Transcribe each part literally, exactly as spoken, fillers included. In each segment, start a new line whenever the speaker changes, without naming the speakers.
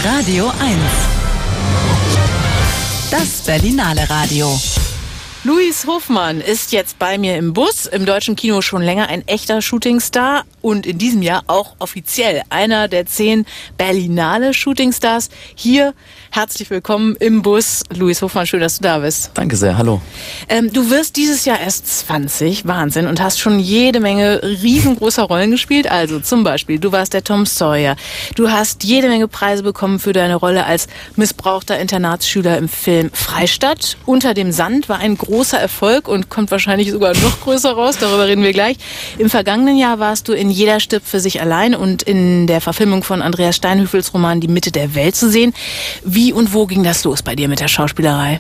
Radio eins. Das Berlinale Radio.
Louis Hofmann ist jetzt bei mir im Bus, im deutschen Kino schon länger ein echter Shootingstar und in diesem Jahr auch offiziell einer der zehn Berlinale Shootingstars. Hier herzlich willkommen im Bus. Louis Hofmann, schön, dass du da bist.
Danke sehr, hallo.
Ähm, du wirst dieses Jahr erst zwanzig, Wahnsinn, und hast schon jede Menge riesengroßer Rollen gespielt. Also zum Beispiel, du warst der Tom Sawyer. Du hast jede Menge Preise bekommen für deine Rolle als missbrauchter Internatsschüler im Film Freistadt. Unter dem Sand war ein großer Erfolg und kommt wahrscheinlich sogar noch größer raus. Darüber reden wir gleich. Im vergangenen Jahr warst du in Jeder stirbt für sich allein und in der Verfilmung von Andreas Steinhöfels Roman Die Mitte der Welt zu sehen. Wie und wo ging das los bei dir mit der Schauspielerei?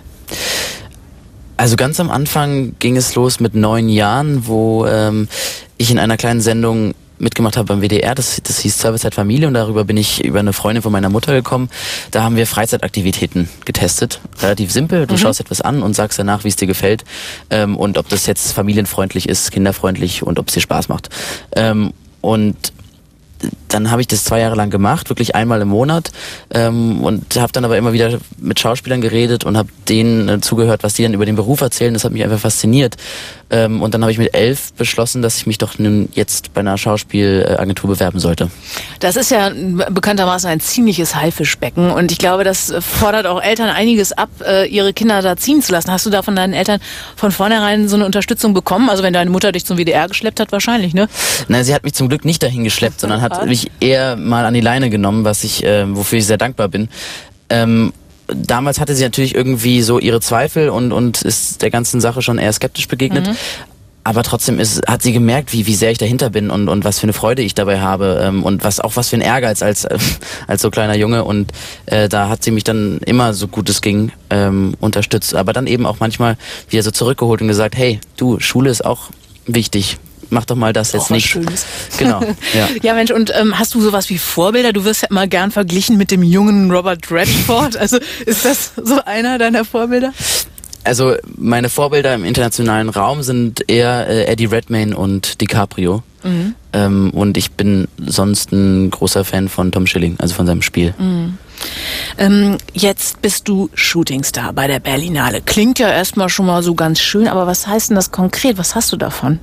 Also ganz am Anfang ging es los mit neun Jahren, wo ähm, ich in einer kleinen Sendung mitgemacht habe beim W D R, das, das hieß Servicezeit Familie, und darüber bin ich über eine Freundin von meiner Mutter gekommen. Da haben wir Freizeitaktivitäten getestet. Relativ simpel, du mhm. schaust etwas an und sagst danach, wie es dir gefällt ähm, und ob das jetzt familienfreundlich ist, kinderfreundlich und ob es dir Spaß macht. Ähm, und dann habe ich das zwei Jahre lang gemacht, wirklich einmal im Monat, ähm, und habe dann aber immer wieder mit Schauspielern geredet und habe denen äh, zugehört, was die dann über den Beruf erzählen. Das hat mich einfach fasziniert. Ähm, und dann habe ich mit elf beschlossen, dass ich mich doch nun jetzt bei einer Schauspielagentur bewerben sollte.
Das ist ja bekanntermaßen ein ziemliches Haifischbecken und ich glaube, das fordert auch Eltern einiges ab, äh, ihre Kinder da ziehen zu lassen. Hast du da von deinen Eltern von vornherein so eine Unterstützung bekommen? Also wenn deine Mutter dich zum W D R geschleppt hat, wahrscheinlich, ne?
Nein, sie hat mich zum Glück nicht dahin geschleppt, sondern hat mich eher mal an die Leine genommen, was ich, äh, wofür ich sehr dankbar bin. Ähm, damals hatte sie natürlich irgendwie so ihre Zweifel und, und ist der ganzen Sache schon eher skeptisch begegnet. Mhm. Aber trotzdem ist, hat sie gemerkt, wie, wie sehr ich dahinter bin und, und was für eine Freude ich dabei habe ähm, und was auch was für ein Ehrgeiz als, äh, als so kleiner Junge. Und äh, da hat sie mich dann immer, so gut es ging, ähm, unterstützt. Aber dann eben auch manchmal wieder so zurückgeholt und gesagt, hey, du, Schule ist auch wichtig. Mach doch mal das jetzt nicht.
Schönes.
Genau. Ja.
Ja, Mensch, und ähm, hast du sowas wie Vorbilder? Du wirst ja immer gern verglichen mit dem jungen Robert Redford. Also ist das so einer deiner Vorbilder?
Also meine Vorbilder im internationalen Raum sind eher äh, Eddie Redmayne und DiCaprio. Mhm. Ähm, und ich bin sonst ein großer Fan von Tom Schilling, also von seinem Spiel.
Mhm. Ähm, jetzt bist du Shootingstar bei der Berlinale. Klingt ja erstmal schon mal so ganz schön, aber was heißt denn das konkret? Was hast du davon?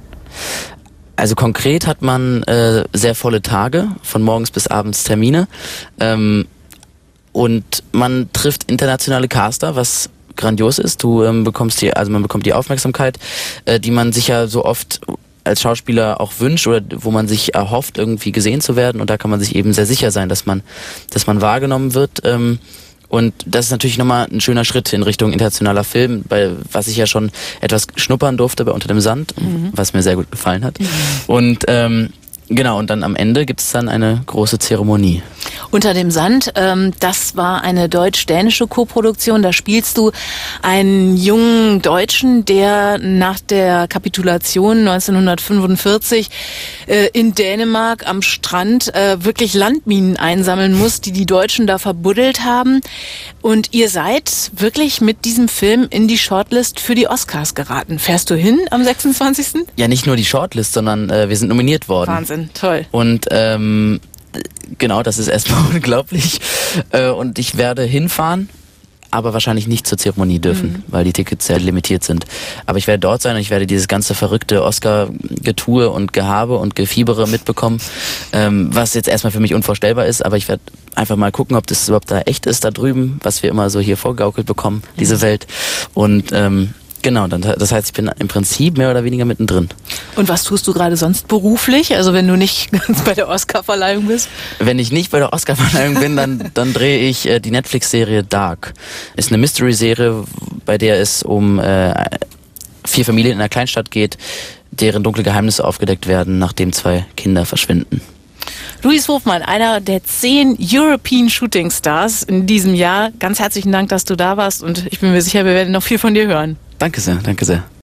Also konkret hat man äh, sehr volle Tage, von morgens bis abends Termine. Ähm, und man trifft internationale Caster, was grandios ist. Du ähm, bekommst die, also man bekommt die Aufmerksamkeit, äh, die man sich ja so oft als Schauspieler auch wünscht oder wo man sich erhofft, irgendwie gesehen zu werden. Und da kann man sich eben sehr sicher sein, dass man, dass man wahrgenommen wird. Ähm, Und das ist natürlich nochmal ein schöner Schritt in Richtung internationaler Film, bei was ich ja schon etwas schnuppern durfte bei Unter dem Sand, mhm. was mir sehr gut gefallen hat. Mhm. Und ähm, genau, und dann am Ende gibt es dann eine große Zeremonie.
Unter dem Sand, ähm, das war eine deutsch-dänische Koproduktion. Da spielst du einen jungen Deutschen, der nach der Kapitulation neunzehnhundertfünfundvierzig äh, in Dänemark am Strand äh, wirklich Landminen einsammeln muss, die die Deutschen da verbuddelt haben. Und ihr seid wirklich mit diesem Film in die Shortlist für die Oscars geraten. Fährst du hin am sechsundzwanzigsten?
Ja, nicht nur die Shortlist, sondern äh, wir sind nominiert worden.
Wahnsinn, toll.
Und ähm, genau, das ist erstmal unglaublich. Äh, und ich werde hinfahren, aber wahrscheinlich nicht zur Zeremonie dürfen, mhm. weil die Tickets sehr limitiert sind. Aber ich werde dort sein und ich werde dieses ganze verrückte Oscar-Getue und Gehabe und Gefiebere mitbekommen, ähm, was jetzt erstmal für mich unvorstellbar ist, aber ich werde einfach mal gucken, ob das überhaupt da echt ist da drüben, was wir immer so hier vorgaukelt bekommen, diese mhm. Welt. Und ähm, genau, dann, das heißt, ich bin im Prinzip mehr oder weniger mittendrin.
Und was tust du gerade sonst beruflich? Also wenn du nicht bei der Oscarverleihung bist?
Wenn ich nicht bei der Oscarverleihung bin, dann, dann drehe ich äh, die Netflix-Serie Dark. Ist eine Mystery-Serie, bei der es um äh, vier Familien in einer Kleinstadt geht, deren dunkle Geheimnisse aufgedeckt werden, nachdem zwei Kinder verschwinden.
Louis Hofmann, einer der zehn European Shooting Stars in diesem Jahr. Ganz herzlichen Dank, dass du da warst und ich bin mir sicher, wir werden noch viel von dir hören.
Danke sehr, danke sehr.